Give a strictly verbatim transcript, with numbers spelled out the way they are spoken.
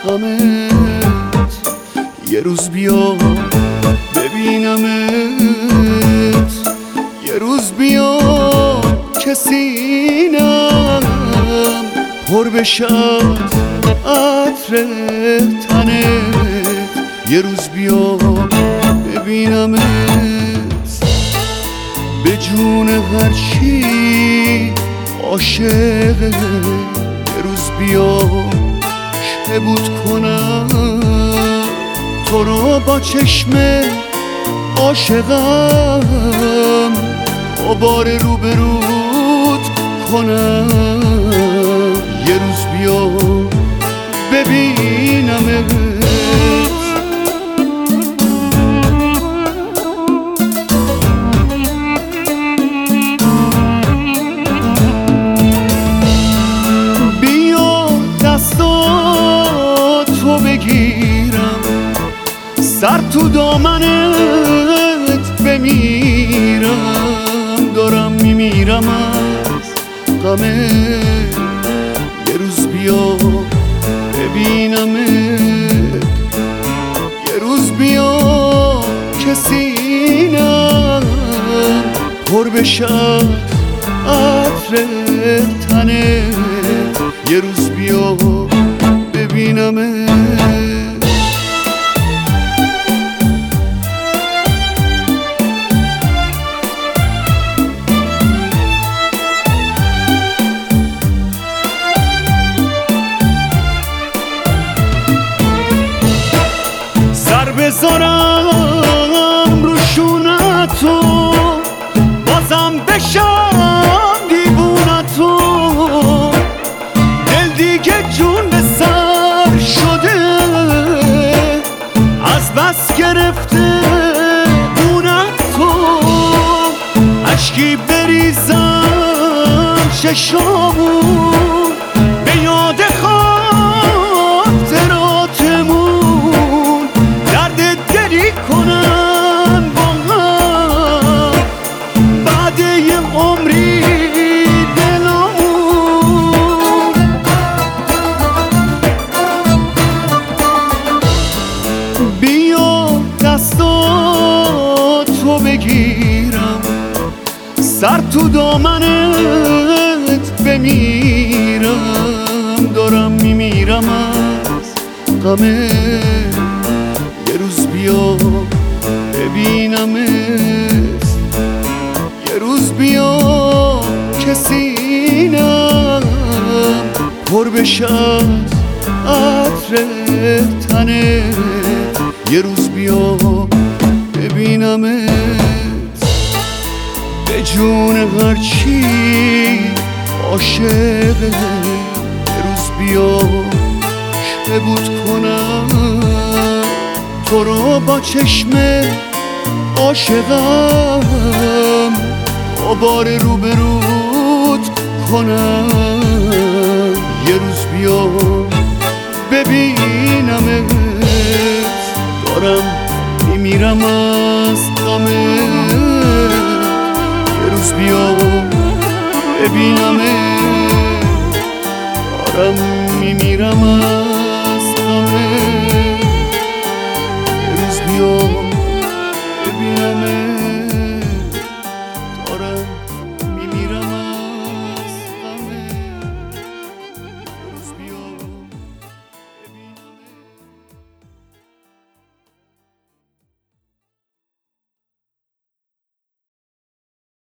غمت. یه روز بیا ببینمت، یه روز بیا که سینم پر بشه عطر تنت. یه روز بیا ببینمت به جون هر چی عاشق. یه روز بیا که بود کنم تو رو با چشم عاشقم، با بار روبروت کنم. یه روز بیا ببینمت. بیا دستاتو بگیرم، سر تو دامنت بمیرم. دارم میمیرم از غمت. یه روز بیا ببینمت، یه روز بیا که سینم پر بشه عطر تنت. یه روز بیا ببینمت. بذارم رو شونتو، بازم بشم دیوونتو. دل دیگه جون به سر شده، از بس گرفته مونتو. اشکی بریزم چشامون به یاد خاطراتمون، کنن با هم بعد یه عمری دلمون. بیا دستاتو بگیرم، سر تو دامنت بمیرم. دارم میمیرم از غمت. یه روز بیا ببینمت، یه روز بیا که سینم پر بشه عطر تنت. یه روز بیا ببینمت به جون هر چی عاشق. یه روز بیا که بود کنم تو رو با چشم عاشقم، با بار روبروت کنم. یه روز بیا ببینمت، دارم میمیرم از غمت. یه روز بیا ببینمت، دارم میمیرم از